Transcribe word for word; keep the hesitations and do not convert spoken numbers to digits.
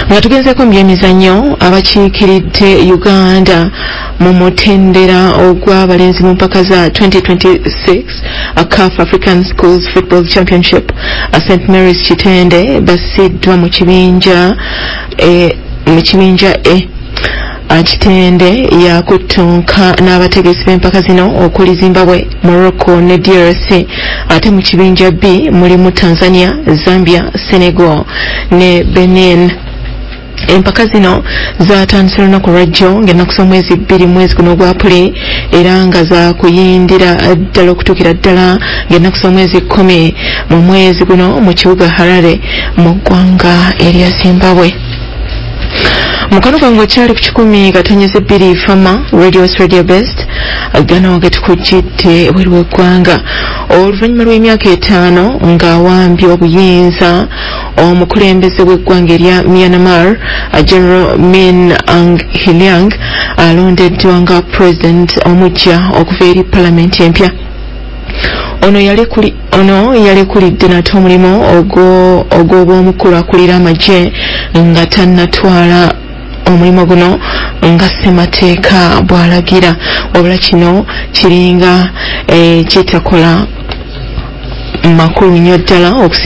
nga tugezeko mu byemizannyo abakiikiridde Uganda mu mutendera ogw'abalenzi mu mpaka za twenty twenty-six a C A F African Schools Football Championship a Saint Mary's Kitende basiddwa mu kibinja e mu kibinja e Kitende yakuttunka n'abategesi b'empaka zino okuli Zimbabwe, Morocco ne D R C. Ate mu kibinja B mulimu Tanzania, Zambia, Senegal ne Benin. Empaka zino zatandise olunaku lwajjo ng'ennaku z'omwezi bbiri mwezi guno ogwa Aprili era nga za kuyindira ddala okutuukira ddala ng'ennaku z'omwezi kkumi mu mwezi guno mu kibuga Harare mu ggwanga erya Zimbabwe. Mukono gwange okyali ku kikumi katonyeze bbiri Fama Radio Radio Best gano ge tukujjidde bweru w'eggwanga oluvannyuma lw'emyaka etaano ng'awambye obuyinza omukulembeze w'eggwanga erya Myanmar General Min Aung Hlaing alondeddwa nga president omuggya okuva eri palamenti empya. Ono yali kuli ono yali kulidde nate omulimu ogwo ogw'obwomukulu akulira amagye nga tannatwala omulimu guno nga ssemateeka bw'alagira wabula kino kiringa e kitakola makulu nnyo ddala